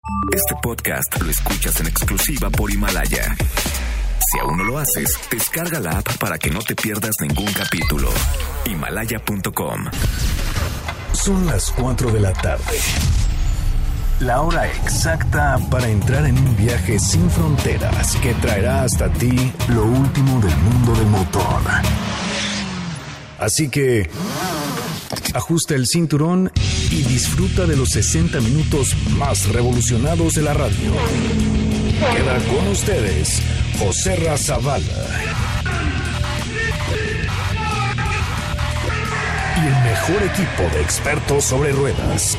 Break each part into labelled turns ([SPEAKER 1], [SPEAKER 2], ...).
[SPEAKER 1] Este podcast lo escuchas en exclusiva por Himalaya. Si aún no lo haces, descarga la app para que no te pierdas ningún capítulo. Himalaya.com.
[SPEAKER 2] Son las 4 de la tarde. La hora exacta para entrar en un viaje sin fronteras que traerá hasta ti lo último del mundo del motor. Así que ajusta el cinturón y disfruta de los 60 minutos más revolucionados de la radio. Queda con ustedes Joserra Zavala y el mejor equipo de expertos sobre ruedas.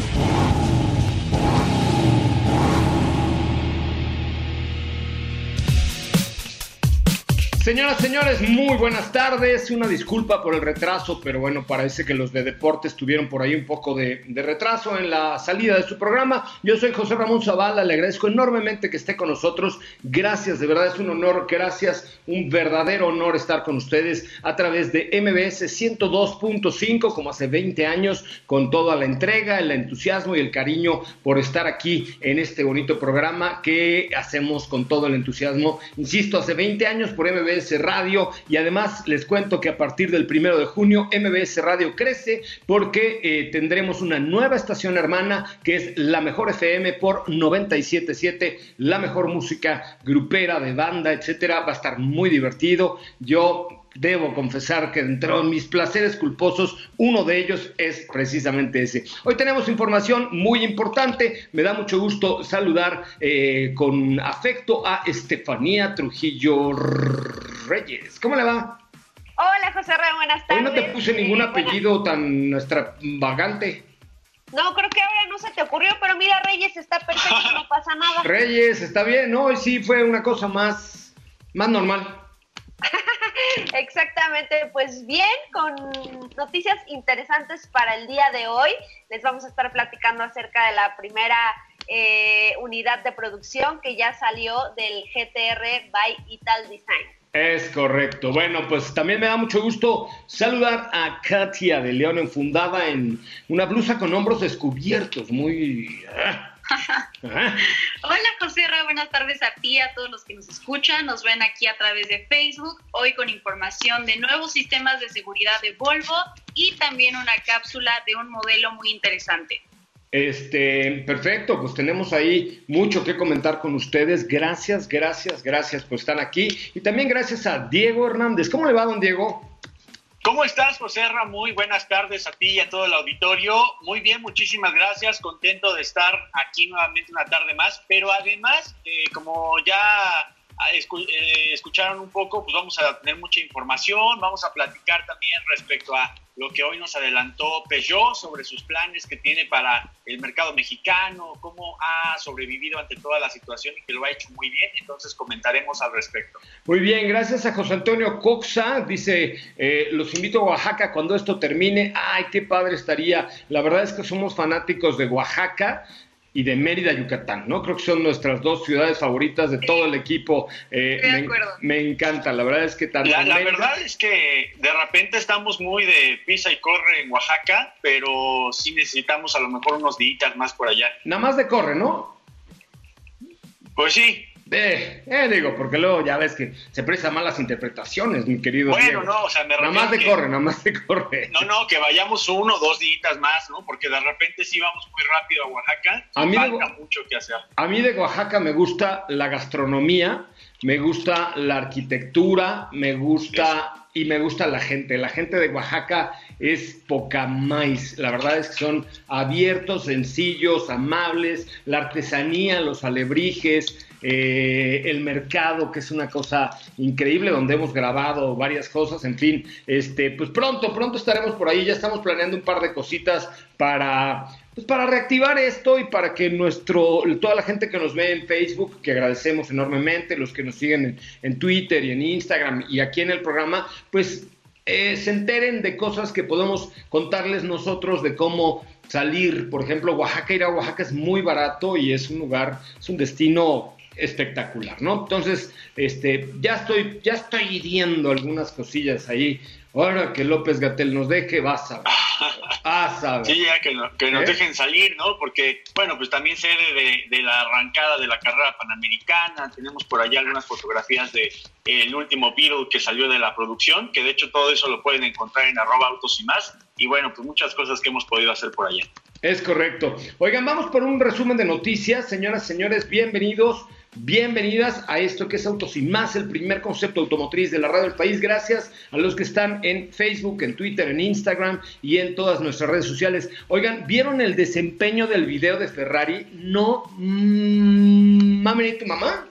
[SPEAKER 3] Señoras, señores, muy buenas tardes. Una disculpa por el retraso, pero bueno, parece que los de deportes tuvieron por ahí un poco de retraso en la salida de su programa. Yo soy José Ramón Zavala, le agradezco enormemente que esté con nosotros. Gracias, de verdad es un honor, gracias, un verdadero honor estar con ustedes a través de MBS 102.5, como hace 20 años, con toda la entrega, el entusiasmo y el cariño por estar aquí en este bonito programa que hacemos con todo el entusiasmo. Insisto, hace 20 años por MBS Radio, y además les cuento que a partir del 1 de junio MBS Radio crece porque tendremos una nueva estación hermana que es La Mejor FM por 97.7, la mejor música grupera, de banda, etcétera. Va a estar muy divertido. Yo debo confesar que dentro de mis placeres culposos, uno de ellos es precisamente ese. Hoy tenemos información muy importante. Me da mucho gusto saludar con afecto a Estefanía Trujillo Reyes. ¿Cómo le va?
[SPEAKER 4] Hola, José Ramón, buenas tardes.
[SPEAKER 3] Hoy no te puse ningún apellido tan extravagante.
[SPEAKER 4] No, creo que ahora no se te ocurrió, pero mira, Reyes está perfecto, no pasa nada.
[SPEAKER 3] Reyes, está bien, ¿no? Hoy sí fue una cosa más normal.
[SPEAKER 4] Exactamente, pues bien, con noticias interesantes para el día de hoy. Les vamos a estar platicando acerca de la primera unidad de producción que ya salió del GTR by Ital Design. Es
[SPEAKER 3] correcto. Bueno, pues también me da mucho gusto saludar a Katia de León, enfundada en una blusa con hombros descubiertos, muy...
[SPEAKER 5] Hola, José Ra, buenas tardes a ti, a todos los que nos escuchan, nos ven aquí a través de Facebook, hoy con información de nuevos sistemas de seguridad de Volvo y también una cápsula de un modelo muy interesante.
[SPEAKER 3] Perfecto, pues tenemos ahí mucho que comentar con ustedes. Gracias por estar aquí. Y también gracias a Diego Hernández. ¿Cómo le va, don Diego?
[SPEAKER 6] ¿Cómo estás, José Ra? Muy buenas tardes a ti y a todo el auditorio. Muy bien, muchísimas gracias. Contento de estar aquí nuevamente una tarde más. Pero además, como ya escucharon un poco, pues vamos a tener mucha información. Vamos a platicar también respecto a lo que hoy nos adelantó Peugeot sobre sus planes que tiene para el mercado mexicano, cómo ha sobrevivido ante toda la situación y que lo ha hecho muy bien. Entonces comentaremos al respecto.
[SPEAKER 3] Muy bien, gracias a José Antonio Coxa. Dice, los invito a Oaxaca cuando esto termine. Ay, qué padre estaría. La verdad es que somos fanáticos de Oaxaca y de Mérida, Yucatán, ¿no? Creo que son nuestras dos ciudades favoritas de todo el equipo.
[SPEAKER 5] Estoy de acuerdo.
[SPEAKER 3] Me encanta, la verdad es que tanto
[SPEAKER 6] la verdad es que de repente estamos muy de pisa y corre en Oaxaca, pero sí necesitamos a lo mejor unos días más por allá.
[SPEAKER 3] Nada más de corre, ¿no?
[SPEAKER 6] Pues sí.
[SPEAKER 3] Digo, porque luego ya ves que se prestan malas interpretaciones, mi querido Diego.
[SPEAKER 6] No, o sea, me refiero
[SPEAKER 3] nada más de corre.
[SPEAKER 6] No, que vayamos 1 o 2 días más, ¿no? Porque de repente sí vamos muy rápido a Oaxaca y falta mucho que hacer.
[SPEAKER 3] A mí de Oaxaca me gusta la gastronomía, me gusta la arquitectura, me gusta la gente. La gente de Oaxaca es poca maíz. La verdad es que son abiertos, sencillos, amables. La artesanía, los alebrijes, el mercado, que es una cosa increíble, donde hemos grabado varias cosas. En fin, pues pronto estaremos por ahí. Ya estamos planeando un par de cositas para reactivar esto y para que toda la gente que nos ve en Facebook, que agradecemos enormemente, los que nos siguen en Twitter y en Instagram y aquí en el programa, pues se enteren de cosas que podemos contarles nosotros, de cómo salir. Por ejemplo, Oaxaca, ir a Oaxaca es muy barato y es un destino espectacular, ¿no? Entonces, ya estoy hiriendo algunas cosillas ahí. Ahora que López-Gatell nos deje, vas a ver. ¿sabes?
[SPEAKER 6] Sí, ya que nos dejen salir, ¿no? Porque, bueno, pues también sede de la arrancada de la carrera panamericana. Tenemos por allá algunas fotografías de el último Beetle que salió de la producción, que de hecho todo eso lo pueden encontrar en @autosymas. Y bueno, pues muchas cosas que hemos podido hacer por allá.
[SPEAKER 3] Es correcto. Oigan, vamos por un resumen de noticias. Señoras, señores, bienvenidas a esto que es Autos y Más, el primer concepto automotriz de la radio del país. Gracias a los que están en Facebook, en Twitter, en Instagram y en todas nuestras redes sociales. Oigan, ¿vieron el desempeño del video de Ferrari? No, mami, ¿tu mamá?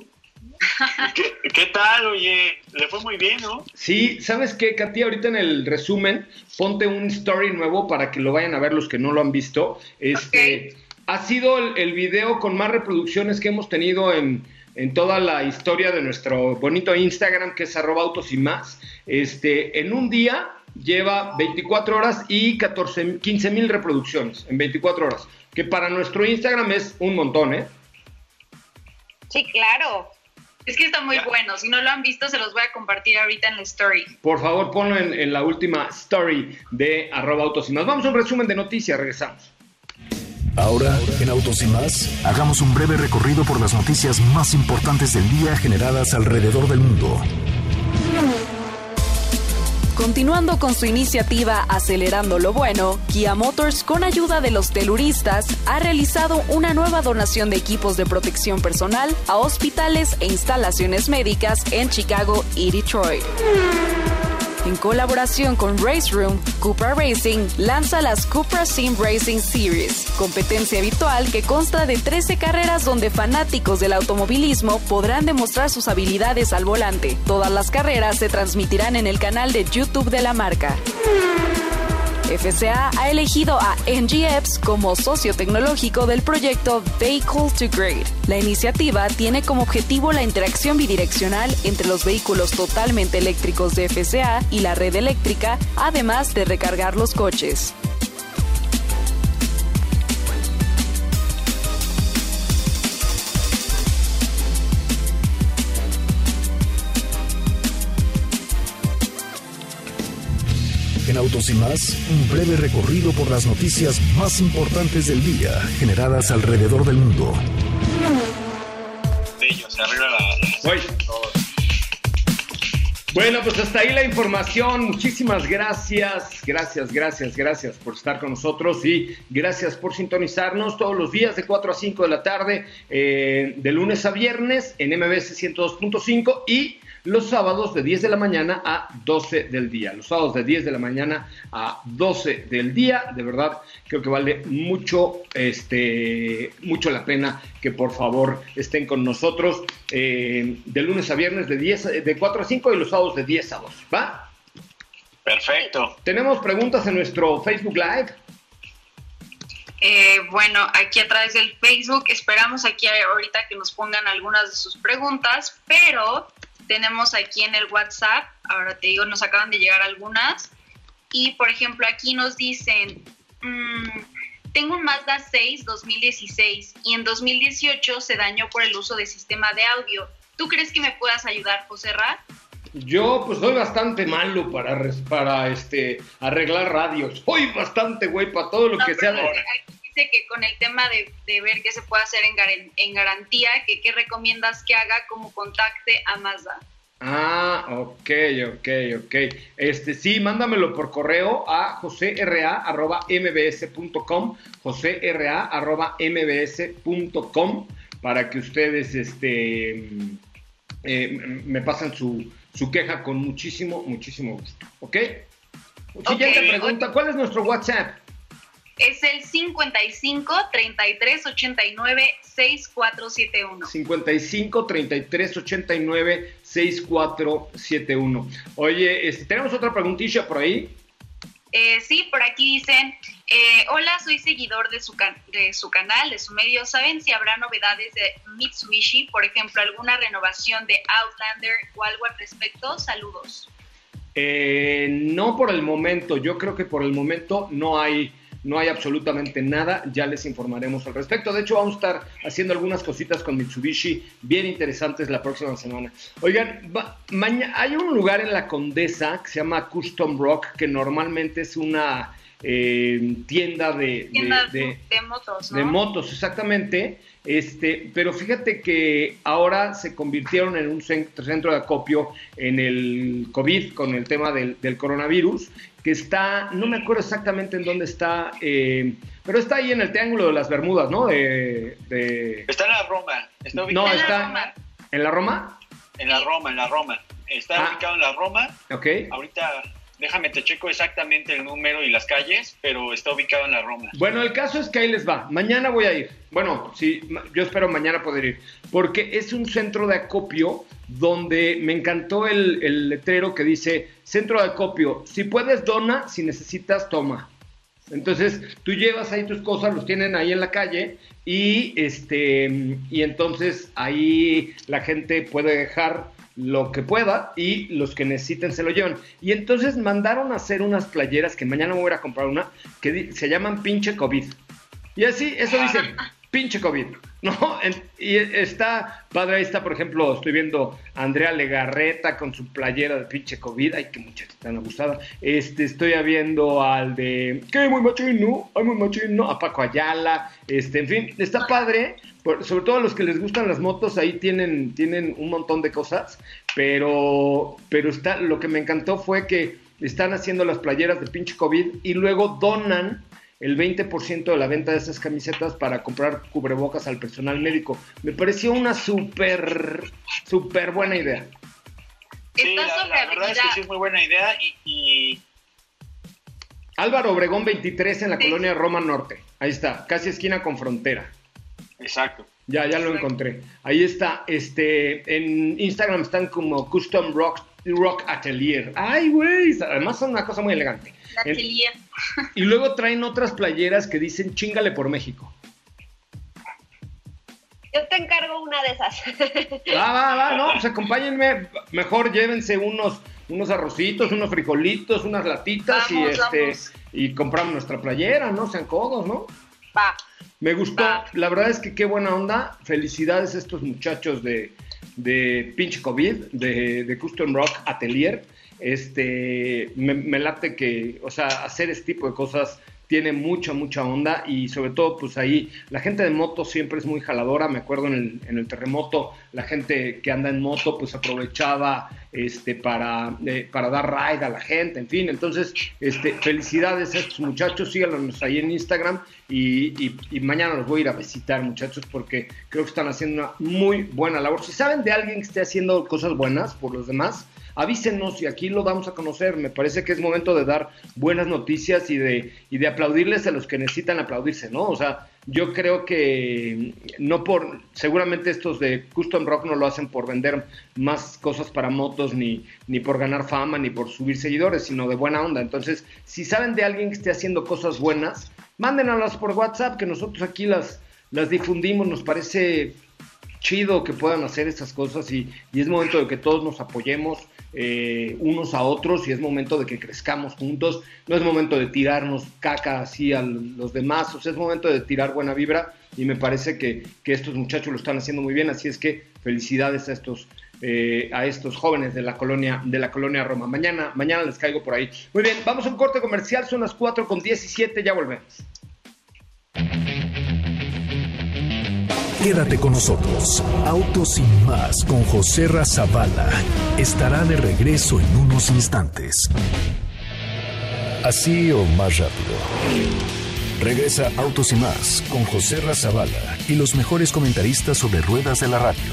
[SPEAKER 6] ¿Qué tal? Oye, le fue muy bien, ¿no?
[SPEAKER 3] Sí, ¿sabes qué, Katy? Ahorita en el resumen, ponte un story nuevo para que lo vayan a ver los que no lo han visto.
[SPEAKER 5] Okay.
[SPEAKER 3] Ha sido el video con más reproducciones que hemos tenido en toda la historia de nuestro bonito Instagram, que es @autosymas. En un día lleva 24 horas y 15,000 reproducciones en 24 horas, que para nuestro Instagram es un montón, ¿eh?
[SPEAKER 4] Sí, claro.
[SPEAKER 5] Es que está muy bueno. Si no lo han visto, se los voy a compartir ahorita en la story.
[SPEAKER 3] Por favor, ponlo en la última story de @autosymas. Vamos a un resumen de noticias, regresamos.
[SPEAKER 2] Ahora, en Autos y Más, hagamos un breve recorrido por las noticias más importantes del día generadas alrededor del mundo.
[SPEAKER 7] Continuando con su iniciativa Acelerando lo Bueno, Kia Motors, con ayuda de los teluristas, ha realizado una nueva donación de equipos de protección personal a hospitales e instalaciones médicas en Chicago y Detroit. En colaboración con Race Room, Cupra Racing lanza las Cupra Sim Racing Series, competencia virtual que consta de 13 carreras donde fanáticos del automovilismo podrán demostrar sus habilidades al volante. Todas las carreras se transmitirán en el canal de YouTube de la marca. FCA ha elegido a NGEPS como socio tecnológico del proyecto Vehicle to Grade. La iniciativa tiene como objetivo la interacción bidireccional entre los vehículos totalmente eléctricos de FCA y la red eléctrica, además de recargar los coches.
[SPEAKER 2] En Autos y Más, un breve recorrido por las noticias más importantes del día generadas alrededor del mundo.
[SPEAKER 6] Se arregla
[SPEAKER 3] Bueno, pues hasta ahí la información. Muchísimas gracias. Gracias por estar con nosotros y gracias por sintonizarnos todos los días de 4 a 5 de la tarde, de lunes a viernes en MBS 102.5 y los sábados de 10 de la mañana a 12 del día. Los sábados de 10 de la mañana a 12 del día. De verdad, creo que vale mucho la pena que por favor estén con nosotros de lunes a viernes de 4 a 5 y los sábados de 10 a 2. ¿Va?
[SPEAKER 6] Perfecto.
[SPEAKER 3] Tenemos preguntas en nuestro Facebook Live.
[SPEAKER 5] Bueno, aquí a través del Facebook esperamos aquí ahorita que nos pongan algunas de sus preguntas, pero tenemos aquí en el WhatsApp, ahora te digo, nos acaban de llegar algunas, y por ejemplo aquí nos dicen, tengo un Mazda 6 2016 y en 2018 se dañó por el uso de sistema de audio. ¿Tú crees que me puedas ayudar, José Ra?
[SPEAKER 3] Yo pues soy bastante malo para arreglar radios. Soy bastante güey para todo lo que sea.
[SPEAKER 5] Aquí dice que con el tema de ver qué se puede hacer en garantía, que qué recomiendas que haga, como contacte a Mazda.
[SPEAKER 3] Ok. Sí, mándamelo por correo a josera@mbs.com, josera@mbs.com, para que ustedes me pasen su queja con muchísimo gusto, ¿ok? Siguiente pregunta, ¿cuál es nuestro WhatsApp?
[SPEAKER 5] Es el 55 33 89 6471.
[SPEAKER 3] 55 33 89 6471. Oye, ¿tenemos otra preguntilla por ahí?
[SPEAKER 5] Sí, por aquí dicen, hola, soy seguidor de su canal, de su medio. ¿Saben si habrá novedades de Mitsubishi? Por ejemplo, alguna renovación de Outlander o algo al respecto. Saludos.
[SPEAKER 3] No por el momento. Yo creo que por el momento no hay absolutamente nada. Ya les informaremos al respecto. De hecho, vamos a estar haciendo algunas cositas con Mitsubishi bien interesantes la próxima semana. Oigan, hay un lugar en la Condesa que se llama Custom Rock, que normalmente es una tienda
[SPEAKER 5] de motos, ¿no?
[SPEAKER 3] De motos, exactamente. Pero fíjate que ahora se convirtieron en un centro de acopio en el COVID, con el tema del coronavirus, que está, no me acuerdo exactamente en dónde está, pero está ahí en el Triángulo de las Bermudas, ¿no?
[SPEAKER 6] Está en la Roma. Está ubicado
[SPEAKER 3] ¿En la Roma?
[SPEAKER 6] En la Roma. Está ubicado en la Roma.
[SPEAKER 3] Ok.
[SPEAKER 6] Ahorita, déjame te checo exactamente el número y las calles, pero está ubicado en la Roma.
[SPEAKER 3] Bueno, el caso es que ahí les va. Mañana voy a ir. Bueno, sí, yo espero mañana poder ir. Porque es un centro de acopio donde me encantó el letrero que dice centro de acopio. Si puedes, dona. Si necesitas, toma. Entonces, tú llevas ahí tus cosas, los tienen ahí en la calle y entonces ahí la gente puede dejar lo que pueda y los que necesiten se lo llevan. Y entonces mandaron a hacer unas playeras que mañana me voy a ir a comprar una que se llaman pinche COVID. Y así, eso dicen, pinche COVID, ¿no? Y está padre, ahí está, por ejemplo, estoy viendo a Andrea Legarreta con su playera de pinche COVID. Ay, qué muchacha tan abusada. Estoy viendo al de, ¿qué? Muy machino, a Paco Ayala, en fin, está padre. Sobre todo a los que les gustan las motos, ahí tienen un montón de cosas, pero lo que me encantó fue que están haciendo las playeras de pinche COVID y luego donan el 20% de la venta de esas camisetas para comprar cubrebocas al personal médico. Me pareció una súper buena idea.
[SPEAKER 6] Sí, la verdad es que sí es muy buena idea y...
[SPEAKER 3] Álvaro Obregón 23 en la colonia Roma Norte. Ahí está, casi esquina con Frontera.
[SPEAKER 6] Exacto.
[SPEAKER 3] Ya lo encontré. Ahí está. En Instagram están como Custom Rock Atelier. Ay, güey. Además son una cosa muy elegante.
[SPEAKER 5] Atelier.
[SPEAKER 3] Y luego traen otras playeras que dicen chíngale por México.
[SPEAKER 4] Yo te encargo una de esas.
[SPEAKER 3] Va, no, pues acompáñenme. Mejor llévense unos arrocitos, unos frijolitos, unas latitas vamos. Y compramos nuestra playera, no sean codos, ¿no?
[SPEAKER 4] Va.
[SPEAKER 3] Me gustó, la verdad es que qué buena onda. Felicidades a estos muchachos de pinche COVID, de Custom Rock Atelier. Me late que, o sea, hacer este tipo de cosas tiene mucha onda y sobre todo pues ahí la gente de moto siempre es muy jaladora. Me acuerdo en el terremoto la gente que anda en moto pues aprovechaba para dar ride a la gente, en fin. Entonces felicidades a estos muchachos, síganos ahí en Instagram y mañana los voy a ir a visitar, muchachos, porque creo que están haciendo una muy buena labor. Si saben de alguien que esté haciendo cosas buenas por los demás, avísenos y aquí lo vamos a conocer. Me parece que es momento de dar buenas noticias y de aplaudirles a los que necesitan aplaudirse, ¿no? O sea, yo creo que seguramente estos de Custom Rock no lo hacen por vender más cosas para motos, ni por ganar fama, ni por subir seguidores, sino de buena onda. Entonces, si saben de alguien que esté haciendo cosas buenas, mándenlas por WhatsApp, que nosotros aquí las difundimos. Nos parece chido que puedan hacer estas cosas y es momento de que todos nos apoyemos unos a otros y es momento de que crezcamos juntos. No es momento de tirarnos caca así a los demás, o sea, es momento de tirar buena vibra y me parece que estos muchachos lo están haciendo muy bien, así es que felicidades a estos jóvenes de la colonia Roma. Mañana les caigo por ahí. Muy bien, vamos a un corte comercial, son las 4:17, ya volvemos.
[SPEAKER 2] Quédate con nosotros. Autos sin más con José Razabala estará de regreso en unos instantes. Así o más rápido. Regresa Autos y más con José Razabala y los mejores comentaristas sobre ruedas de la radio.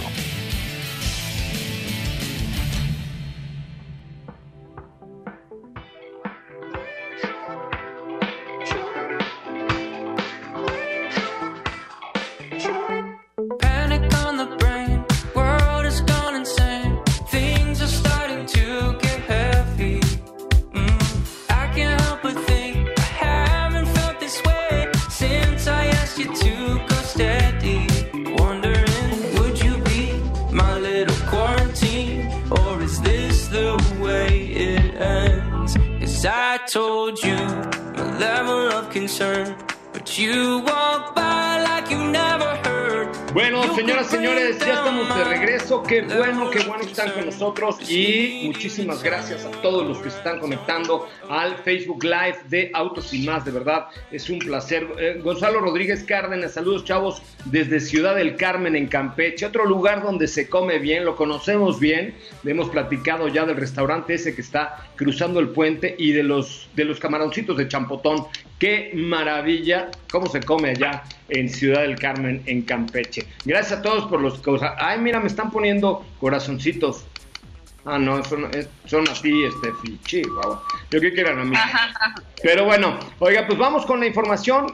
[SPEAKER 3] Bueno, señoras, señores, ya estamos de regreso. Qué bueno que están con nosotros. Y muchísimas gracias a todos los que se están conectando al Facebook Live de Autos y Más. De verdad, es un placer. Gonzalo Rodríguez Cárdenas, saludos, chavos, desde Ciudad del Carmen, en Campeche. Otro lugar donde se come bien, lo conocemos bien. Hemos platicado ya del restaurante ese que está cruzando el puente y de los camaroncitos de champotón. Qué maravilla, cómo se come allá en Ciudad del Carmen, en Campeche. Gracias a todos por los cosas. Ay, mira, me están poniendo corazoncitos. Ah, no, son así, fichi, guau. Yo creo que eran a mí. Pero bueno, oiga, pues vamos con la información.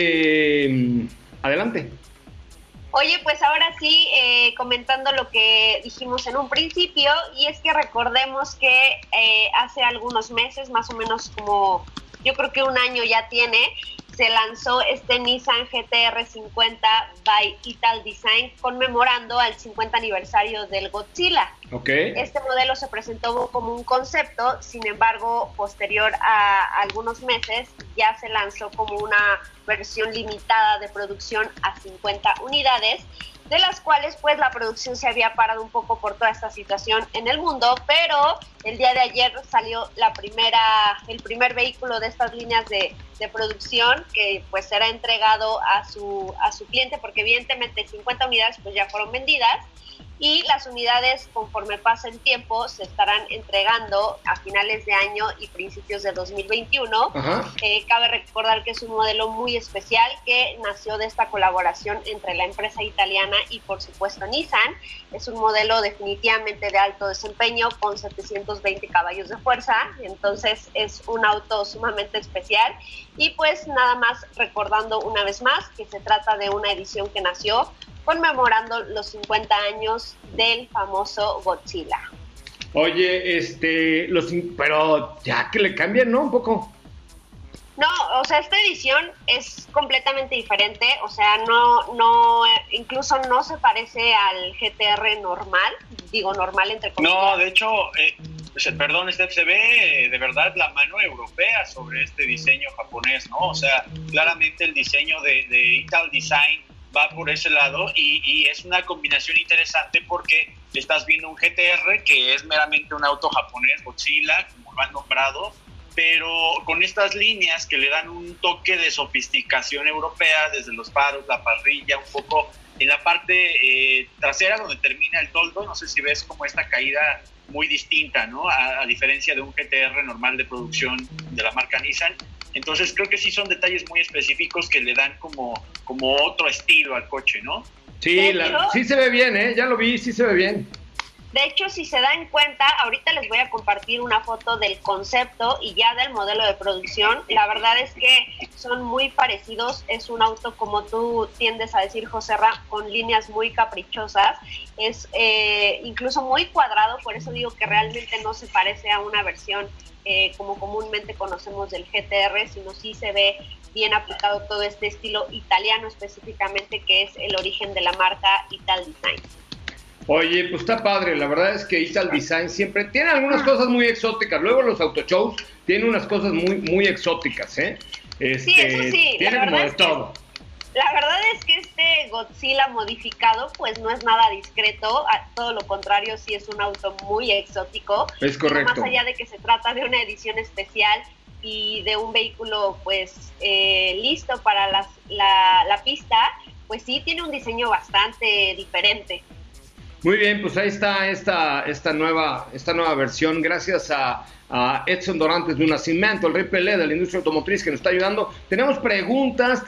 [SPEAKER 3] Adelante.
[SPEAKER 4] Oye, pues ahora sí, comentando lo que dijimos en un principio, y es que recordemos que hace algunos meses, más o menos como yo creo que un año ya tiene, se lanzó este Nissan GT-R 50 by Ital Design, conmemorando el 50 aniversario del Godzilla.
[SPEAKER 3] Okay.
[SPEAKER 4] Este modelo se presentó como un concepto, sin embargo, posterior a algunos meses, ya se lanzó como una versión limitada de producción a 50 unidades, de las cuales pues la producción se había parado un poco por toda esta situación en el mundo, pero el día de ayer salió el primer vehículo de estas líneas de producción que pues será entregado a su cliente, porque evidentemente 50 unidades pues ya fueron vendidas, y las unidades, conforme pasa el tiempo, se estarán entregando a finales de año y principios de 2021. Cabe recordar que es un modelo muy especial que nació de esta colaboración entre la empresa italiana y, por supuesto, Nissan. Es un modelo definitivamente de alto desempeño con 720 caballos de fuerza, entonces es un auto sumamente especial. Y pues nada más recordando una vez más que se trata de una edición que nació conmemorando los 50 años del famoso Godzilla.
[SPEAKER 3] Oye, pero ya que le cambian, ¿no? Un poco.
[SPEAKER 4] No, o sea, esta edición es completamente diferente, o sea, no, incluso no se parece al GT-R normal, digo normal entre comillas.
[SPEAKER 6] No, de hecho, perdón, se ve de verdad la mano europea sobre este diseño japonés, ¿no? O sea, claramente el diseño de Ital Design va por ese lado y es una combinación interesante porque estás viendo un GT-R que es meramente un auto japonés, Godzilla, como lo han nombrado, pero con estas líneas que le dan un toque de sofisticación europea, desde los faros, la parrilla, un poco en la parte trasera donde termina el toldo. No sé si ves como esta caída muy distinta, ¿no? A diferencia de un GT-R normal de producción de la marca Nissan. Entonces creo que sí son detalles muy específicos que le dan como otro estilo al coche, ¿no?
[SPEAKER 3] Sí, sí se ve bien, ya lo vi, sí se ve bien.
[SPEAKER 4] De hecho, si se dan cuenta, ahorita les voy a compartir una foto del concepto y ya del modelo de producción. La verdad es que son muy parecidos. Es un auto, como tú tiendes a decir, José Ra, con líneas muy caprichosas. Es incluso muy cuadrado, por eso digo que realmente no se parece a una versión como comúnmente conocemos del GT-R, sino sí se ve bien aplicado todo este estilo italiano específicamente, que es el origen de la marca Ital Design.
[SPEAKER 3] Oye, pues está padre, la verdad es que Ital Design siempre tiene algunas cosas muy exóticas. Luego los autoshows tienen unas cosas muy, muy exóticas, ¿eh?
[SPEAKER 4] Sí, eso sí.
[SPEAKER 3] Tiene como de todo.
[SPEAKER 4] La verdad es que este Godzilla modificado pues no es nada discreto, a todo lo contrario, sí es un auto muy exótico.
[SPEAKER 3] Es correcto.
[SPEAKER 4] Más allá de que se trata de una edición especial y de un vehículo pues listo para la pista, pues sí tiene un diseño bastante diferente.
[SPEAKER 3] Muy bien, pues ahí está esta nueva versión, gracias a Edson Dorantes de Nacimiento, el Rey Pelé de la industria automotriz, que nos está ayudando. Tenemos preguntas,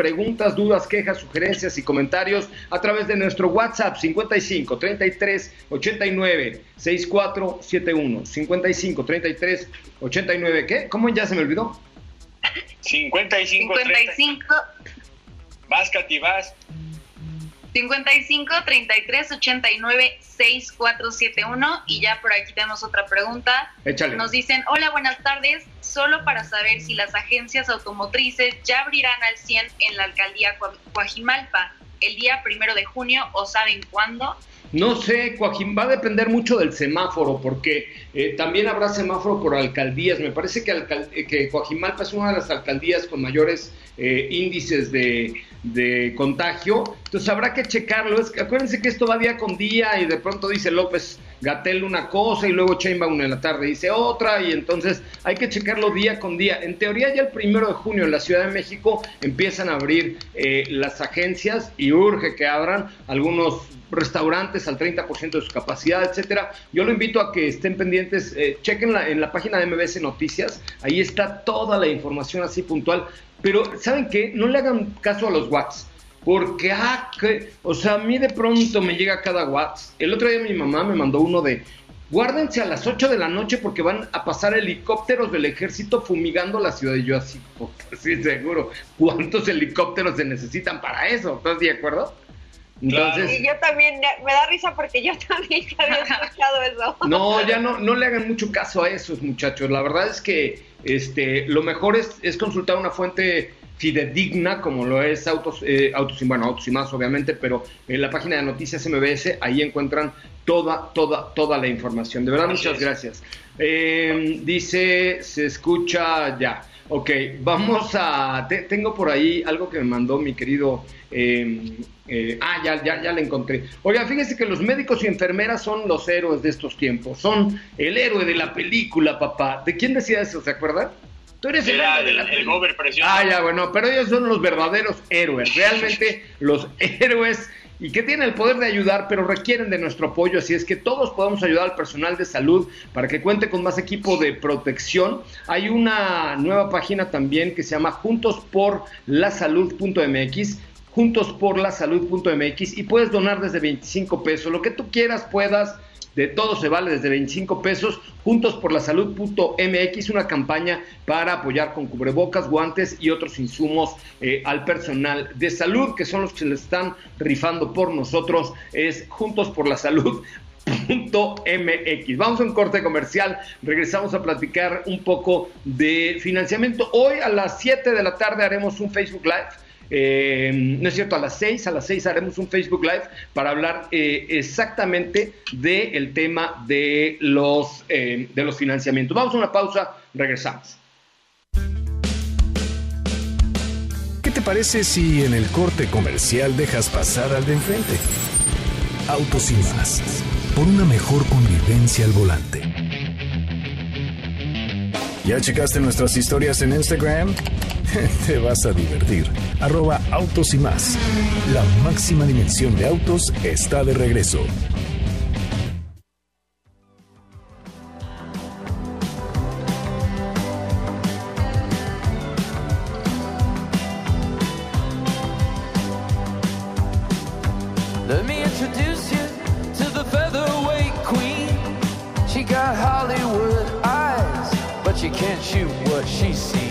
[SPEAKER 3] dudas, quejas, sugerencias y comentarios a través de nuestro WhatsApp 55 33 89 6471 55 33 89, ¿qué? ¿Cómo ya se me olvidó?
[SPEAKER 6] 55. Vas, Katy, vas.
[SPEAKER 5] 55 33 89 6471. Y ya por aquí tenemos otra pregunta.
[SPEAKER 3] Échale.
[SPEAKER 5] Nos dicen: hola, buenas tardes, solo para saber si las agencias automotrices ya abrirán al 100 en la alcaldía Coajimalpa el día 1 de junio, o saben cuándo.
[SPEAKER 3] No sé, va a depender mucho del semáforo, porque también habrá semáforo por alcaldías. Me parece que Coajimalpa es una de las alcaldías con mayores índices de contagio. Entonces habrá que checarlo. Acuérdense que esto va día con día y de pronto dice López-Gatell una cosa y luego Sheinbaum en la tarde dice otra, y entonces hay que checarlo día con día. En teoría ya el 1 de junio en la Ciudad de México empiezan a abrir las agencias y urge que abran algunos restaurantes al 30% de su capacidad, etcétera. Yo lo invito a que estén pendientes, chequen en la página de MBS Noticias, ahí está toda la información así puntual, pero ¿saben qué? No le hagan caso a los WhatsApp, porque a mí de pronto me llega cada WhatsApp. El otro día mi mamá me mandó uno de: guárdense a las 8 de la noche porque van a pasar helicópteros del ejército fumigando la ciudad. Y yo así, sí, seguro, ¿cuántos helicópteros se necesitan para eso? ¿Estás de acuerdo? Entonces,
[SPEAKER 4] y yo también, me da risa porque yo también había escuchado eso.
[SPEAKER 3] No, ya no le hagan mucho caso a esos muchachos. La verdad es que lo mejor es consultar una fuente fidedigna, como lo es Autos y Más, obviamente, pero en la página de Noticias MBS, ahí encuentran toda la información. De verdad, muchas gracias. Dice, se escucha ya. Ok, vamos a... tengo por ahí algo que me mandó mi querido... ya la encontré. Oiga, fíjese que los médicos y enfermeras son los héroes de estos tiempos. Son el héroe de la película, papá. ¿De quién decía eso? ¿Se acuerdan? Tú eres el héroe de la película. El Gober precioso. Ya, bueno, pero ellos son los verdaderos héroes. Realmente los héroes, y que tienen el poder de ayudar, pero requieren de nuestro apoyo. Así es que todos podemos ayudar al personal de salud para que cuente con más equipo de protección. Hay una nueva página también que se llama juntosporlasalud.mx, juntosporlasalud.mx, y puedes donar desde 25 pesos, lo que tú quieras, puedas, de todo se vale desde 25 pesos, juntosporlasalud.mx, una campaña para apoyar con cubrebocas, guantes y otros insumos al personal de salud, que son los que se les están rifando por nosotros. Es juntosporlasalud.mx. Vamos a un corte comercial, regresamos a platicar un poco de financiamiento. Hoy a las 7 de la tarde haremos un Facebook Live. No es cierto, a las 6 haremos un Facebook Live para hablar exactamente del tema de los financiamientos. Vamos a una pausa, regresamos.
[SPEAKER 2] ¿Qué te parece si en el corte comercial dejas pasar al de enfrente? Autos y Más, por una mejor convivencia al volante. ¿Ya checaste nuestras historias en Instagram? Te vas a divertir. @Autos y Más. La máxima dimensión de autos está de regreso.
[SPEAKER 8] Let me introduce you to the featherweight queen. She got Hollywood eyes, but you can't shoot what she's seen.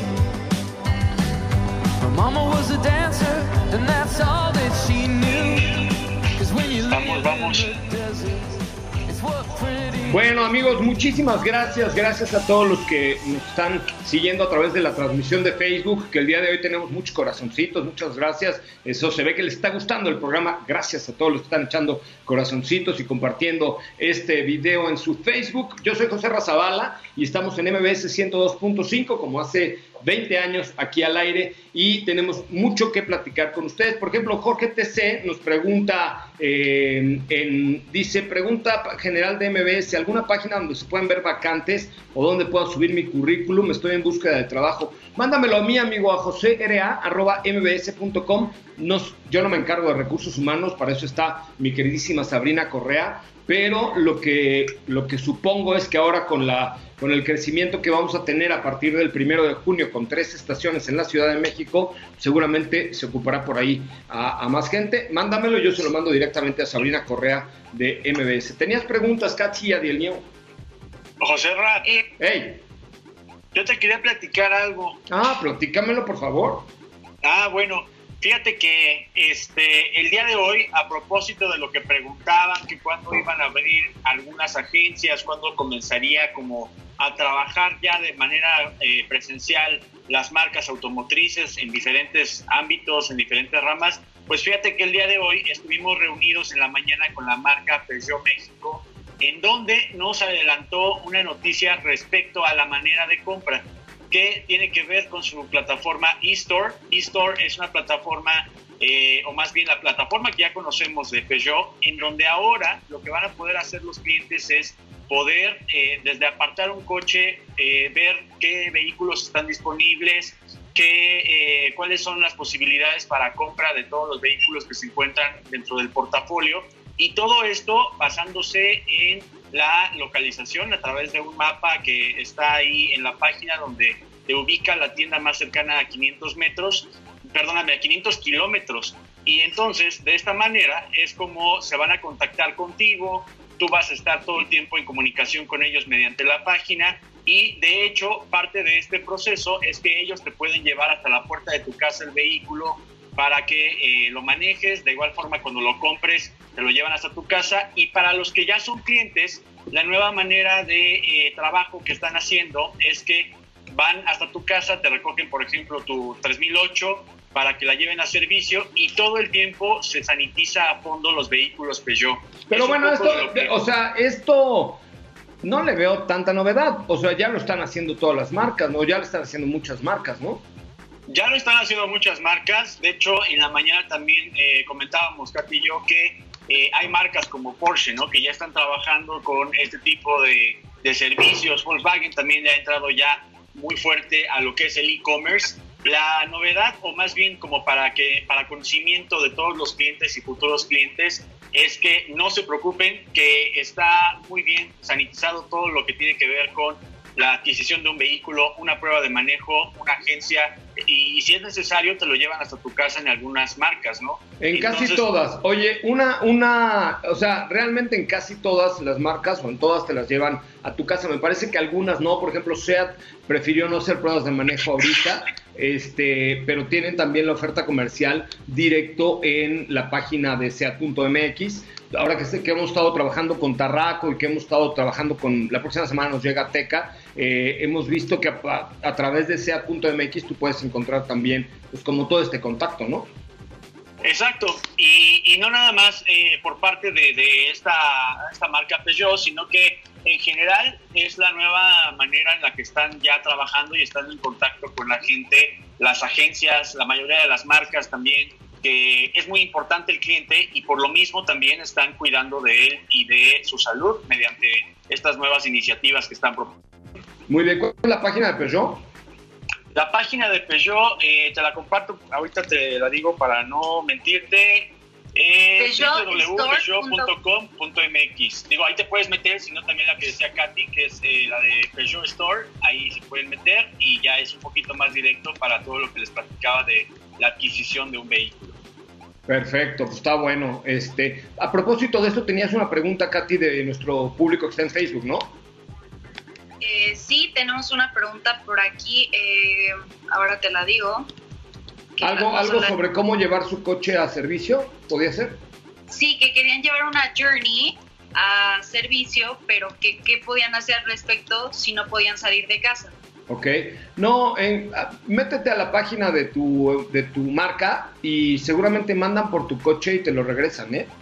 [SPEAKER 8] Her mama was a dancer, and that's all that she knew. 'Cause when you live in the desert, it's what pretty.
[SPEAKER 3] Bueno, amigos, muchísimas gracias a todos los que nos están siguiendo a través de la transmisión de Facebook, que el día de hoy tenemos muchos corazoncitos, muchas gracias. Eso se ve que les está gustando el programa. Gracias a todos los que están echando corazoncitos y compartiendo este video en su Facebook. Yo soy José Razabala y estamos en MBS 102.5 como hace 20 años aquí al aire, y tenemos mucho que platicar con ustedes. Por ejemplo, Jorge TC nos pregunta, dice, pregunta general de MBS, ¿alguna página donde se puedan ver vacantes o donde pueda subir mi currículum? Estoy en búsqueda de trabajo. Mándamelo a mí, amigo, a josera@mbs.com. Yo no me encargo de recursos humanos, para eso está mi queridísima Sabrina Correa, pero lo que supongo es que ahora con el crecimiento que vamos a tener a partir del 1 de junio con 3 estaciones en la Ciudad de México, seguramente se ocupará por ahí a más gente. Mándamelo y yo se lo mando directamente a Sabrina Correa de MBS. ¿Tenías preguntas, Katsi y Adiel Nieu?
[SPEAKER 6] José Ra,
[SPEAKER 3] hey,
[SPEAKER 6] yo te quería platicar algo.
[SPEAKER 3] Platícamelo, por favor.
[SPEAKER 6] Bueno, fíjate que el día de hoy, a propósito de lo que preguntaban, que cuándo iban a abrir algunas agencias, cuándo comenzaría como a trabajar ya de manera presencial las marcas automotrices en diferentes ámbitos, en diferentes ramas, pues fíjate que el día de hoy estuvimos reunidos en la mañana con la marca Peugeot México, en donde nos adelantó una noticia respecto a la manera de compra. que tiene que ver con su plataforma eStore. eStore es una plataforma, o más bien la plataforma que ya conocemos de Peugeot, en donde ahora lo que van a poder hacer los clientes es poder, desde apartar un coche, ver qué vehículos están disponibles, cuáles son las posibilidades para compra de todos los vehículos que se encuentran dentro del portafolio, y todo esto basándose en la localización a través de un mapa que está ahí en la página, donde te ubica la tienda más cercana a 500 kilómetros. Y entonces, de esta manera, es como se van a contactar contigo. Tú vas a estar todo el tiempo en comunicación con ellos mediante la página, y de hecho, parte de este proceso es que ellos te pueden llevar hasta la puerta de tu casa el vehículo para que lo manejes. De igual forma, cuando lo compres, te lo llevan hasta tu casa. Y para los que ya son clientes, la nueva manera de trabajo que están haciendo es que van hasta tu casa, te recogen, por ejemplo, tu 3008 para que la lleven a servicio, y todo el tiempo se sanitiza a fondo los vehículos Peugeot.
[SPEAKER 3] Pero bueno, esto no le veo tanta novedad. O sea, ya lo están haciendo todas las marcas, ¿no? Ya lo están haciendo muchas marcas, ¿no?
[SPEAKER 6] Ya lo están haciendo muchas marcas. De hecho, en la mañana también comentábamos, Katy y yo, que hay marcas como Porsche, ¿no?, que ya están trabajando con este tipo de servicios. Volkswagen también le ha entrado ya muy fuerte a lo que es el e-commerce. La novedad, o más bien como para conocimiento de todos los clientes y futuros clientes, es que no se preocupen, que está muy bien sanitizado todo lo que tiene que ver con la adquisición de un vehículo, una prueba de manejo, una agencia, y si es necesario te lo llevan hasta tu casa en algunas marcas, ¿no?
[SPEAKER 3] Casi todas. Oye, o sea, realmente en casi todas las marcas, o en todas te las llevan a tu casa. Me parece que algunas no. Por ejemplo, SEAT prefirió no hacer pruebas de manejo ahorita, pero tienen también la oferta comercial directo en la página de SEAT.mx. Ahora que hemos estado trabajando con Tarraco y que hemos estado trabajando con, la próxima semana nos llega Teca, hemos visto que a través de SEAT.mx tú puedes encontrar también, pues, como todo este contacto, ¿no?
[SPEAKER 6] Exacto, y no nada más por parte de esta marca Peugeot, sino que en general es la nueva manera en la que están ya trabajando y están en contacto con la gente, las agencias, la mayoría de las marcas también, que es muy importante el cliente, y por lo mismo también están cuidando de él y de su salud mediante estas nuevas iniciativas que están proponiendo.
[SPEAKER 3] Muy bien, ¿cuál es la página de Peugeot?
[SPEAKER 6] La página de Peugeot, te la comparto, ahorita te la digo para no mentirte, www.peugeot.com.mx. Digo, ahí te puedes meter, sino también la que decía Katy, que es la de Peugeot Store, ahí se pueden meter, y ya es un poquito más directo para todo lo que les platicaba de la adquisición de un vehículo.
[SPEAKER 3] Perfecto, pues está bueno. A propósito de esto, tenías una pregunta, Katy, de nuestro público que está en Facebook, ¿no?
[SPEAKER 5] Sí, tenemos una pregunta por aquí, ahora te la digo.
[SPEAKER 3] ¿Algo sobre cómo llevar su coche a servicio? ¿Podría ser?
[SPEAKER 5] Sí, que querían llevar una Journey a servicio, pero que qué podían hacer al respecto si no podían salir de casa.
[SPEAKER 3] Ok, no, métete a la página de tu marca y seguramente mandan por tu coche y te lo regresan, ¿eh?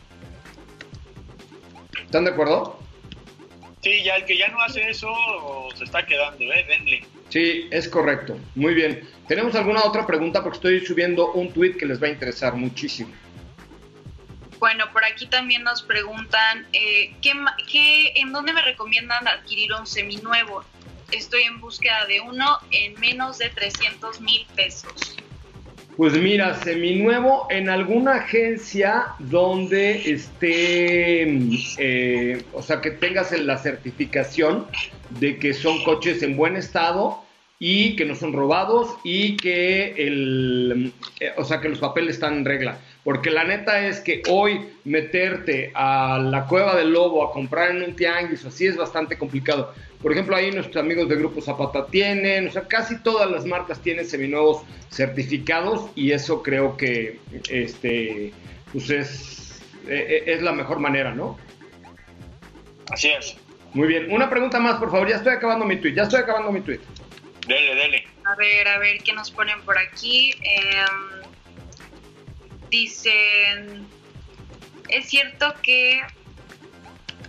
[SPEAKER 3] ¿Están de acuerdo?
[SPEAKER 6] Sí, ya el que ya no hace eso se está quedando, denle.
[SPEAKER 3] Sí, es correcto, muy bien. ¿Tenemos alguna otra pregunta? Porque estoy subiendo un tweet que les va a interesar muchísimo.
[SPEAKER 5] Bueno, por aquí también nos preguntan, ¿en dónde me recomiendan adquirir un seminuevo? Estoy en búsqueda de uno en menos de 300,000 pesos.
[SPEAKER 3] Pues mira, seminuevo en alguna agencia donde esté, o sea, que tengas la certificación de que son coches en buen estado y que no son robados y que o sea, que los papeles están en regla. Porque la neta es que hoy meterte a la Cueva del Lobo a comprar en un tianguis o así es bastante complicado. Por ejemplo, ahí nuestros amigos de Grupo Zapata tienen, o sea, casi todas las marcas tienen seminuevos certificados, y eso creo que pues es la mejor manera, ¿no?
[SPEAKER 6] Así es.
[SPEAKER 3] Muy bien. Una pregunta más, por favor. Ya estoy acabando mi tweet.
[SPEAKER 6] Dele.
[SPEAKER 5] A ver, ¿qué nos ponen por aquí? Dicen, ¿es cierto que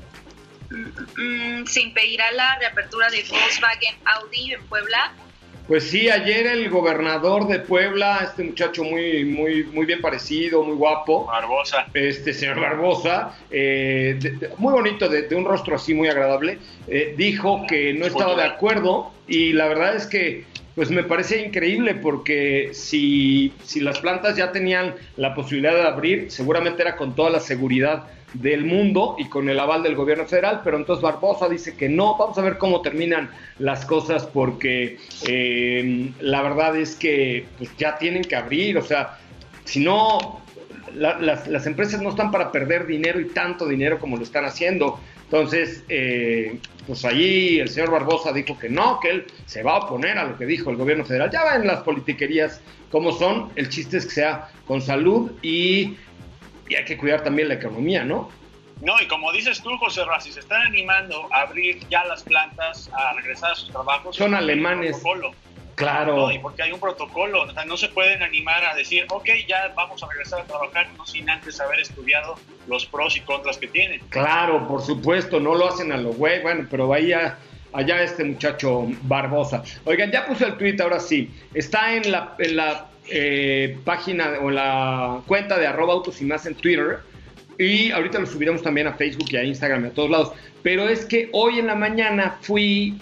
[SPEAKER 5] se impedirá la reapertura de Volkswagen Audi en Puebla?
[SPEAKER 3] Pues sí, ayer el gobernador de Puebla, este muchacho muy bien parecido, muy guapo.
[SPEAKER 6] Barbosa.
[SPEAKER 3] Señor Barbosa, muy bonito, de un rostro así muy agradable, dijo que no estaba de acuerdo, y la verdad es que pues me parece increíble, porque si las plantas ya tenían la posibilidad de abrir, seguramente era con toda la seguridad del mundo y con el aval del gobierno federal, pero entonces Barbosa dice que no. Vamos a ver cómo terminan las cosas, porque la verdad es que pues ya tienen que abrir. O sea, si no, las empresas no están para perder dinero, y tanto dinero como lo están haciendo. Entonces, pues allí el señor Barbosa dijo que no, que él se va a oponer a lo que dijo el gobierno federal. Ya ven las politiquerías como son. El chiste es que sea con salud, y hay que cuidar también la economía, ¿no?
[SPEAKER 6] No, y como dices tú, José Ra, si se están animando a abrir ya las plantas, a regresar a sus trabajos,
[SPEAKER 3] son alemanes. Claro.
[SPEAKER 6] No, y porque hay un protocolo, o sea, no se pueden animar a decir, ok, ya vamos a regresar a trabajar, no sin antes haber estudiado los pros y contras que tienen.
[SPEAKER 3] Claro, por supuesto, no lo hacen a lo güey, bueno, pero allá este muchacho Barbosa. Oigan, ya puse el tweet, ahora sí, está en la página o en la cuenta de @autosymas en Twitter, y ahorita lo subiremos también a Facebook y a Instagram y a todos lados. Pero es que hoy en la mañana fui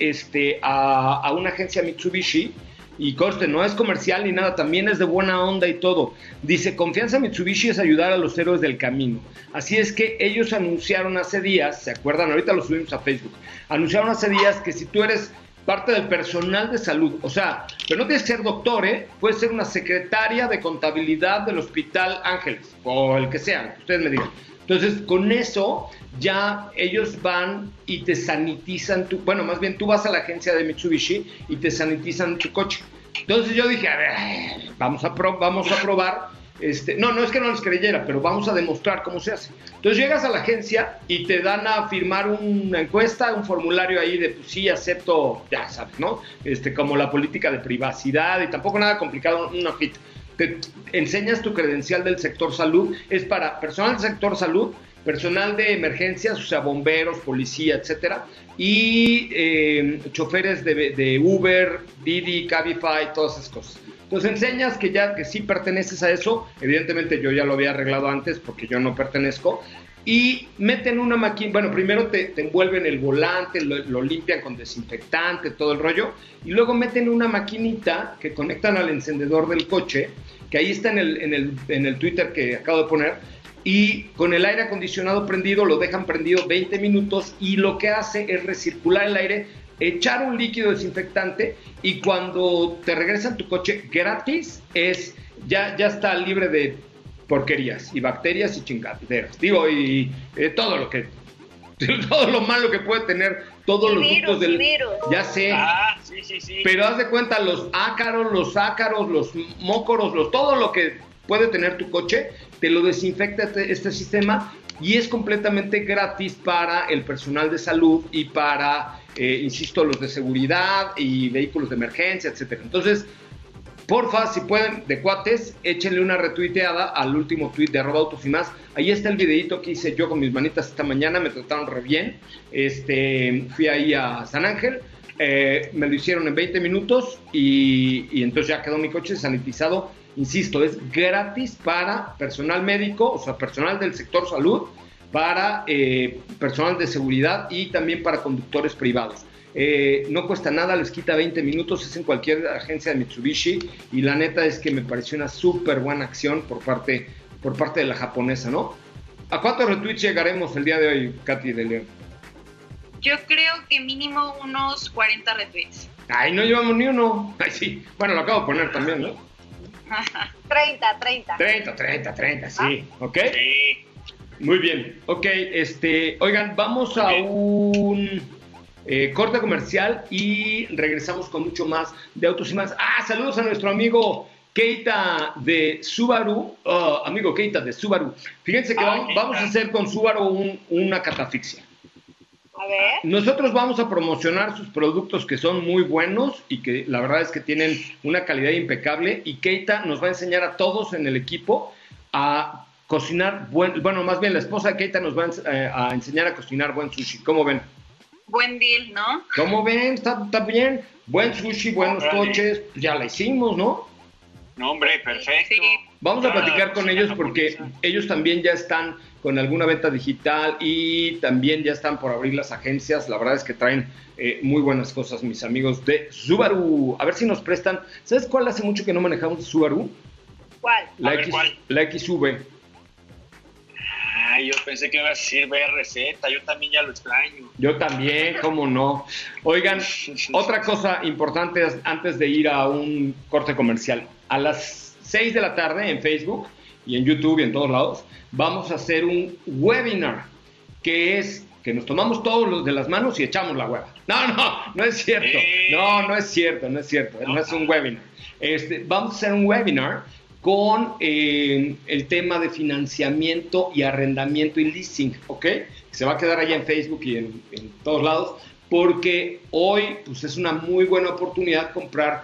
[SPEAKER 3] a una agencia Mitsubishi, y conste, no es comercial ni nada, también es de buena onda y todo. Dice: confianza Mitsubishi es ayudar a los héroes del camino. Así es que ellos anunciaron hace días, ¿se acuerdan? Ahorita lo subimos a Facebook. Anunciaron hace días que si tú eres parte del personal de salud, o sea, pero no tienes que ser doctor, puedes ser una secretaria de contabilidad del Hospital Ángeles, o el que sea, que ustedes me digan. Entonces, con eso ya ellos van y te sanitizan más bien tú vas a la agencia de Mitsubishi y te sanitizan tu coche. Entonces yo dije, a ver, vamos a probar. No es que no les creyera, pero vamos a demostrar cómo se hace. Entonces llegas a la agencia y te dan a firmar una encuesta, un formulario ahí de pues sí, acepto, ya sabes, ¿no? Como la política de privacidad, y tampoco nada complicado, una hojita. Te enseñas tu credencial del sector salud, es para personal del sector salud, personal de emergencias, o sea, bomberos, policía, etcétera, y choferes de Uber, Didi, Cabify, todas esas cosas. Entonces enseñas que sí perteneces a eso. Evidentemente yo ya lo había arreglado antes porque yo no pertenezco, y meten una máquina. Bueno, primero te envuelven el volante, lo limpian con desinfectante, todo el rollo, y luego meten una maquinita que conectan al encendedor del coche, que ahí está en el Twitter que acabo de poner, y con el aire acondicionado prendido lo dejan prendido 20 minutos, y lo que hace es recircular el aire, echar un líquido desinfectante, y cuando te regresan tu coche gratis, ya está libre de porquerías y bacterias y chingaderas. Digo, y todo lo malo que puede tener todos los
[SPEAKER 4] virus,
[SPEAKER 3] ductos virus. Ya sé.
[SPEAKER 6] Sí.
[SPEAKER 3] Pero haz de cuenta, los ácaros, los mócoros, todo lo que puede tener tu coche, te lo desinfecta este sistema, y es completamente gratis para el personal de salud y para, insisto, los de seguridad y vehículos de emergencia, etcétera. Entonces, porfa, si pueden, de cuates, échenle una retuiteada al último tweet de @autosymas. Ahí está el videito que hice yo con mis manitas esta mañana, me trataron re bien. Fui ahí a San Ángel, me lo hicieron en 20 minutos y entonces ya quedó mi coche sanitizado. Insisto, es gratis para personal médico, o sea, personal del sector salud, para personal de seguridad y también para conductores privados. No cuesta nada, les quita 20 minutos, es en cualquier agencia de Mitsubishi, y la neta es que me pareció una súper buena acción por parte de la japonesa, ¿no? ¿A cuántos retweets llegaremos el día de hoy, Katy de León?
[SPEAKER 5] Yo creo que mínimo unos 40 retweets.
[SPEAKER 3] Ay, no llevamos ni uno. Ay, sí. Bueno, lo acabo de poner también, ¿no? 30, sí. ¿Ok?
[SPEAKER 6] Sí.
[SPEAKER 3] Muy bien. Ok, oigan, vamos a un corte comercial y regresamos con mucho más de Autos y Más. Saludos a nuestro amigo Keita de Subaru. Amigo Keita de Subaru. Fíjense que vamos a hacer con Subaru una catafixia.
[SPEAKER 4] A ver.
[SPEAKER 3] Nosotros vamos a promocionar sus productos, que son muy buenos y que la verdad es que tienen una calidad impecable, y Keita nos va a enseñar a todos en el equipo a cocinar más bien la esposa de Keita nos va a enseñar a cocinar buen sushi. ¿Cómo ven?
[SPEAKER 5] buen deal, ¿no?
[SPEAKER 3] ¿Cómo ven? ¿Está bien? Buen sushi, buenos coches, ya la hicimos, ¿no?
[SPEAKER 6] No, hombre, perfecto.
[SPEAKER 5] Sí.
[SPEAKER 3] Vamos a platicar con ellos porque ellos también ya están con alguna venta digital y también ya están por abrir las agencias. La verdad es que traen muy buenas cosas mis amigos de Subaru. A ver si nos prestan. ¿Sabes cuál hace mucho que no manejamos de Subaru?
[SPEAKER 4] ¿Cuál?
[SPEAKER 3] ¿Cuál? La XV.
[SPEAKER 6] Ay, yo pensé que iba a decir BRZ, yo también ya lo extraño.
[SPEAKER 3] Yo también, cómo no. Oigan, otra cosa importante antes de ir a un corte comercial. A las 6 de la tarde en Facebook y en YouTube y en todos lados, vamos a hacer un webinar que es que nos tomamos todos los de las manos y echamos la hueva. No es cierto. No es cierto. No es un webinar. Vamos a hacer un webinar con el tema de financiamiento y arrendamiento y leasing, ¿ok? Se va a quedar allá en Facebook y en todos lados, porque hoy pues, es una muy buena oportunidad comprar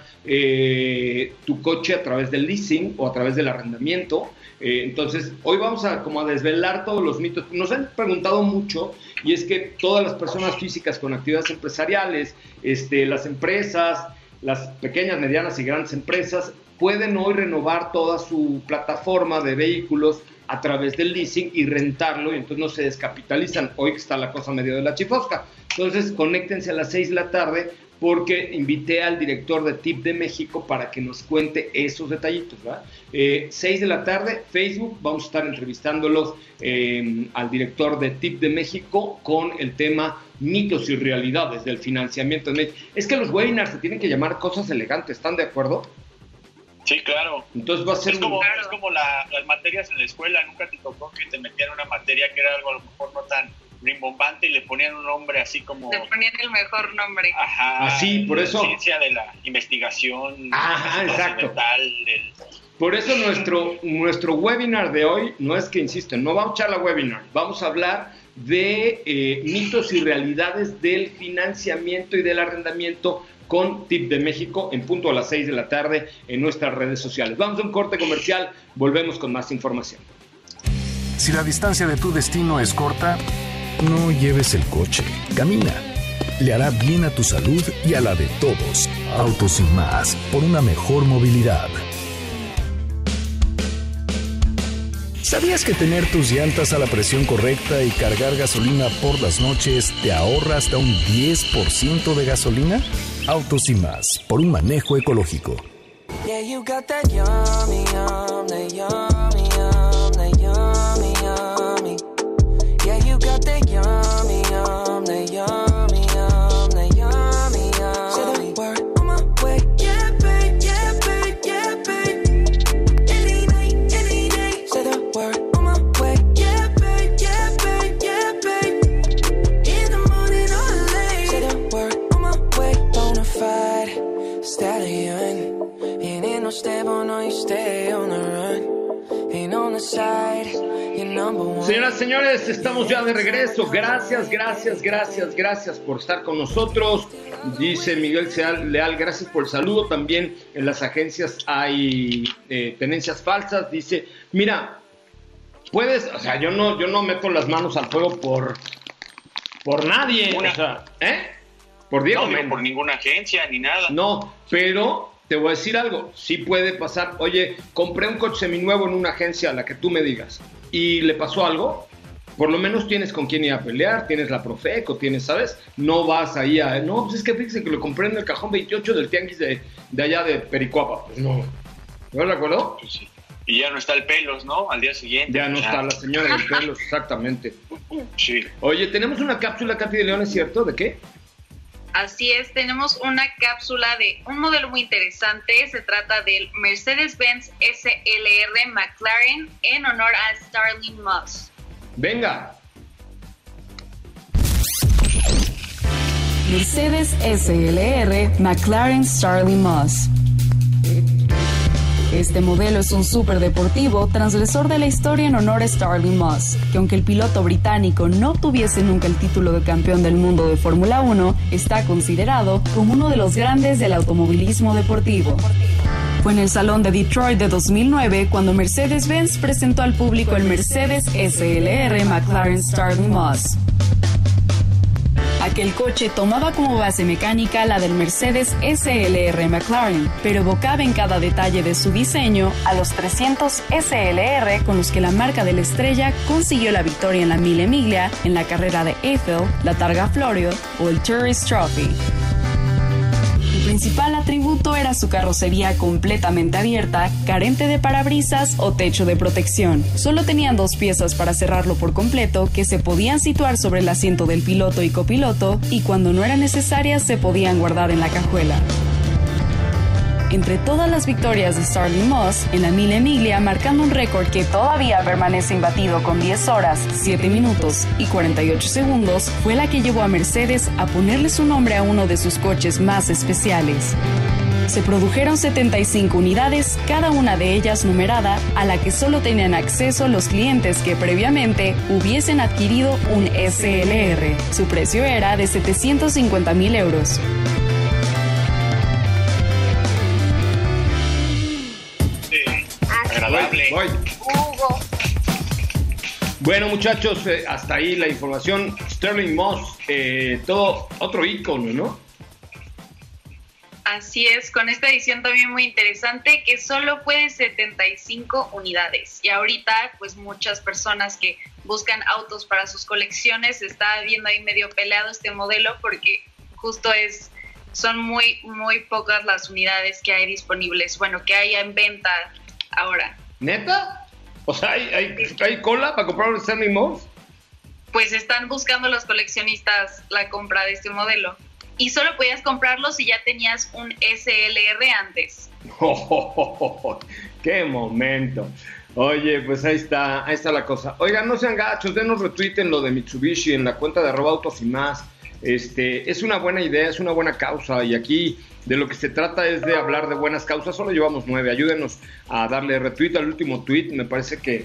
[SPEAKER 3] tu coche a través del leasing o a través del arrendamiento. Entonces, hoy vamos a desvelar todos los mitos. Nos han preguntado mucho, y es que todas las personas físicas con actividades empresariales, las empresas, las pequeñas, medianas y grandes empresas, pueden hoy renovar toda su plataforma de vehículos a través del leasing y rentarlo, y entonces no se descapitalizan. Hoy que está la cosa medio de la chifosca. Entonces, conéctense a las 6 de la tarde porque invité al director de TIP de México para que nos cuente esos detallitos, ¿verdad? 6 de la tarde, Facebook, vamos a estar entrevistándolos al director de TIP de México con el tema mitos y realidades del financiamiento en México. Es que los webinars se tienen que llamar cosas elegantes, ¿están de acuerdo?
[SPEAKER 6] Sí, claro.
[SPEAKER 3] Entonces va a ser
[SPEAKER 6] es como las materias en la escuela. Nunca te tocó que te metían una materia que era algo a lo mejor no tan rimbombante y le ponían un nombre así como...
[SPEAKER 5] Le ponían el mejor nombre.
[SPEAKER 6] Ajá.
[SPEAKER 3] Así, por eso...
[SPEAKER 6] Ciencia de la investigación.
[SPEAKER 3] Ajá, exacto.
[SPEAKER 6] Del...
[SPEAKER 3] Por eso nuestro webinar de hoy no es que, insisto, no vamos a echar la webinar. Vamos a hablar de mitos y realidades del financiamiento y del arrendamiento con TIP de México en punto a las 6 de la tarde en nuestras redes sociales. Vamos a un corte comercial, volvemos con más información.
[SPEAKER 2] Si la distancia de tu destino es corta, no lleves el coche, camina. Le hará bien a tu salud y a la de todos. Autos y más, por una mejor movilidad. ¿Sabías que tener tus llantas a la presión correcta y cargar gasolina por las noches te ahorra hasta un 10% de gasolina? Autos y más, por un manejo ecológico.
[SPEAKER 9] Yeah, you got that yummy, yum, that yummy, yum, that yummy, yummy. Yeah, you got that yummy, yum, that yummy, yum, that yummy, yum. Say the word on my way. Yeah, babe, yeah, babe, yeah, babe. Any night, any day. Say the word on my way. Yeah, babe, yeah, babe, yeah, babe. In the morning or late. Say the word on my way. Bonafide stallion. Ain't in no stable, no, you stay on the run. Ain't on the side, you're number one.
[SPEAKER 3] Señoras y señores, estamos ya de regreso. Gracias por estar con nosotros. Dice Miguel Leal, gracias por el saludo. También en las agencias hay tenencias falsas. Dice, mira, puedes, o sea, yo no meto las manos al fuego por nadie. O sea, por Diego.
[SPEAKER 6] No, por ninguna agencia ni nada.
[SPEAKER 3] No, pero te voy a decir algo, sí puede pasar. Oye, compré un coche seminuevo en una agencia a la que tú me digas y le pasó algo, por lo menos tienes con quién ir a pelear, tienes la Profeco, tienes, ¿sabes? No vas ahí no, pues es que fíjese que lo compré en el cajón 28 del tianguis de allá de Pericuapa. Pues no, ¿no de acuerdo?
[SPEAKER 6] Pues sí. Y ya no está el Pelos, ¿no? Al día siguiente.
[SPEAKER 3] Ya no está la señora del Pelos, exactamente.
[SPEAKER 6] Sí.
[SPEAKER 3] Oye, tenemos una cápsula, Katy de León, ¿es cierto? ¿De qué?
[SPEAKER 5] Así es, tenemos una cápsula de un modelo muy interesante. Se trata del Mercedes-Benz SLR McLaren en honor a Starling Moss.
[SPEAKER 3] Venga.
[SPEAKER 7] Mercedes SLR McLaren Starling Moss. Este modelo es un superdeportivo transgresor de la historia en honor a Starling Moss, que aunque el piloto británico no obtuviese nunca el título de campeón del mundo de Fórmula 1, está considerado como uno de los grandes del automovilismo deportivo. Fue en el Salón de Detroit de 2009 cuando Mercedes-Benz presentó al público el Mercedes SLR McLaren Starling Moss. Aquel coche tomaba como base mecánica la del Mercedes SLR McLaren, pero evocaba en cada detalle de su diseño a los 300 SLR con los que la marca de la estrella consiguió la victoria en la Mille Miglia, en la carrera de Eiffel, la Targa Florio o el Tourist Trophy. El principal atributo era su carrocería completamente abierta, carente de parabrisas o techo de protección. Solo tenían 2 piezas para cerrarlo por completo que se podían situar sobre el asiento del piloto y copiloto y cuando no eran necesarias se podían guardar en la cajuela. Entre todas las victorias de Stirling Moss en la Mille Miglia, marcando un récord que todavía permanece imbatido con 10 horas, 7 minutos y 48 segundos, fue la que llevó a Mercedes a ponerle su nombre a uno de sus coches más especiales. Se produjeron 75 unidades, cada una de ellas numerada, a la que solo tenían acceso los clientes que previamente hubiesen adquirido un SLR. Su precio era de 750,000 euros.
[SPEAKER 6] Agradable.
[SPEAKER 3] Voy.
[SPEAKER 4] Hugo.
[SPEAKER 3] Bueno, muchachos, hasta ahí la información. Stirling Moss, todo otro ícono, ¿no?
[SPEAKER 5] Así es, con esta edición también muy interesante que solo fue de 75 unidades. Y ahorita, pues muchas personas que buscan autos para sus colecciones, está viendo ahí medio peleado este modelo porque justo son muy pocas las unidades que hay disponibles, bueno, que hay en venta ahora.
[SPEAKER 3] ¿Neta? O sea, ¿hay cola para comprar un Stirling Moss?
[SPEAKER 5] Pues están buscando los coleccionistas la compra de este modelo. Y solo podías comprarlo si ya tenías un SLR antes.
[SPEAKER 3] ¡Qué momento! Oye, pues ahí está la cosa. Oigan, no sean gachos, denos retweet en lo de Mitsubishi, en la cuenta de @autos y más. Es una buena idea, es una buena causa, y aquí de lo que se trata es de hablar de buenas causas. Solo llevamos 9, ayúdenos a darle retweet al último tweet. Me parece que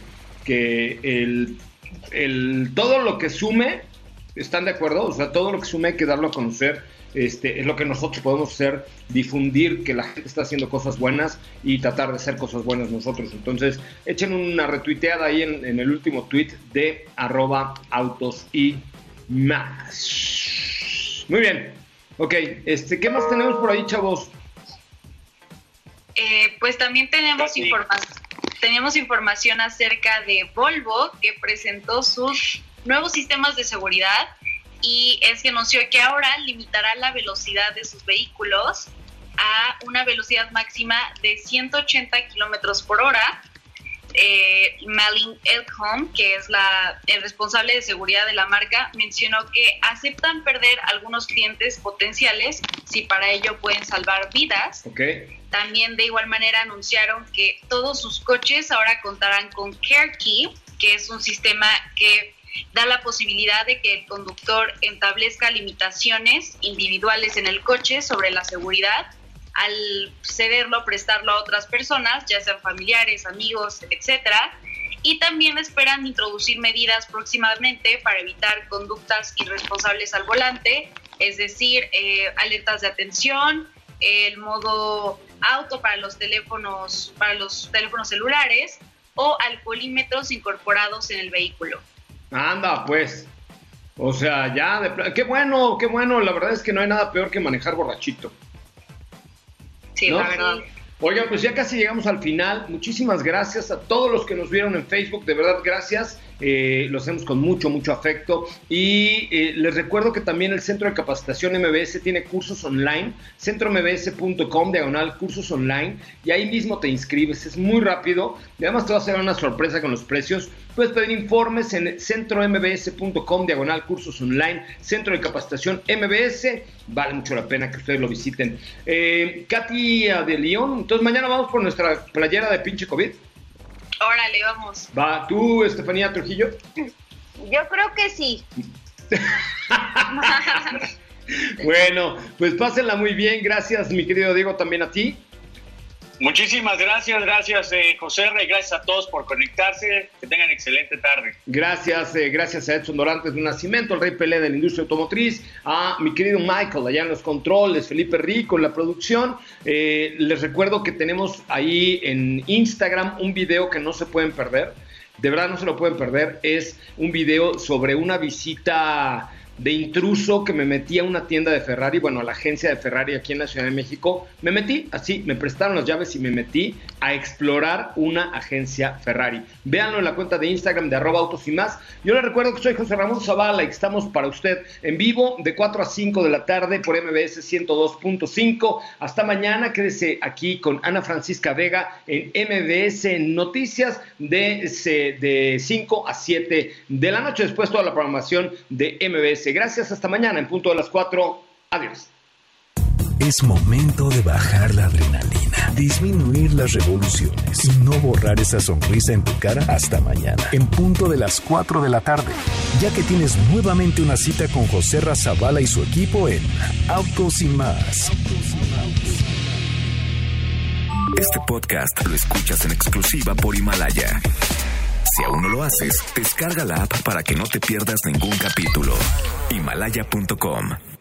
[SPEAKER 3] todo lo que sume, ¿están de acuerdo? O sea, todo lo que sume hay que darlo a conocer. Es lo que nosotros podemos hacer, difundir que la gente está haciendo cosas buenas y tratar de hacer cosas buenas nosotros. Entonces, echen una retuiteada ahí en el último tweet de @autos y más. Muy bien. Ok, ¿qué más tenemos por ahí, chavos?
[SPEAKER 5] Pues también tenemos información acerca de Volvo, que presentó sus nuevos sistemas de seguridad. Y es que anunció que ahora limitará la velocidad de sus vehículos a una velocidad máxima de 180 kilómetros por hora. Malin Elkholm, que es el responsable de seguridad de la marca, mencionó que aceptan perder algunos clientes potenciales si para ello pueden salvar vidas.
[SPEAKER 3] Okay.
[SPEAKER 5] También de igual manera anunciaron que todos sus coches ahora contarán con Care Key, que es un sistema que da la posibilidad de que el conductor establezca limitaciones individuales en el coche sobre la seguridad al cederlo, prestarlo a otras personas, ya sean familiares, amigos, etcétera. Y también esperan introducir medidas próximamente para evitar conductas irresponsables al volante, es decir, alertas de atención, el modo auto para los teléfonos celulares o alcoholímetros incorporados en el vehículo.
[SPEAKER 3] Anda, pues. O sea, qué bueno. La verdad es que no hay nada peor que manejar borrachito.
[SPEAKER 5] Sí,
[SPEAKER 3] ¿no?
[SPEAKER 5] la verdad.
[SPEAKER 3] Oigan, pues ya casi llegamos al final. Muchísimas gracias a todos los que nos vieron en Facebook. De verdad, gracias. Lo hacemos con mucho afecto. Y les recuerdo que también el Centro de Capacitación MBS tiene cursos online. centrombs.com/cursos online. Y ahí mismo te inscribes. Es muy rápido. Y además te va a hacer una sorpresa con los precios. Puedes pedir informes en centrombs.com/cursos online. Centro de Capacitación MBS. Vale mucho la pena que ustedes lo visiten. Katia de León. Entonces mañana vamos por nuestra playera de pinche COVID.
[SPEAKER 5] Órale, vamos.
[SPEAKER 3] Va, ¿tú, Estefanía Trujillo?
[SPEAKER 4] Yo creo que sí.
[SPEAKER 3] Bueno, pues pásenla muy bien. Gracias, mi querido Diego, también a ti.
[SPEAKER 6] Muchísimas gracias, José R. Gracias a todos por conectarse. Que tengan excelente tarde.
[SPEAKER 3] Gracias a Edson Dorantes de Nacimiento, el Rey Pelé de la industria automotriz, a mi querido Michael allá en los controles, Felipe Rico en la producción. Les recuerdo que tenemos ahí en Instagram un video que no se pueden perder. De verdad no se lo pueden perder. Es un video sobre una visita de intruso que me metí a una tienda de Ferrari, bueno, a la agencia de Ferrari aquí en la Ciudad de México. Me metí, así, me prestaron las llaves y me metí a explorar una agencia Ferrari. Véanlo en la cuenta de Instagram de @autos y más. Yo les recuerdo que soy José Ramón Zavala y que estamos para usted en vivo de 4 a 5 de la tarde por MBS 102.5. Hasta mañana, quédese aquí con Ana Francisca Vega en MBS Noticias de 5 a 7 de la noche. Después toda la programación de MBS. Gracias, hasta mañana en punto de las 4. Adiós.
[SPEAKER 2] Es momento de bajar la adrenalina, disminuir las revoluciones y no borrar esa sonrisa en tu cara hasta mañana, en punto de las 4 de la tarde, ya que tienes nuevamente una cita con José Zavala y su equipo en Autos y Más.
[SPEAKER 1] Este podcast lo escuchas en exclusiva por Himalaya. Si aún no lo haces, descarga la app para que no te pierdas ningún capítulo. Himalaya.com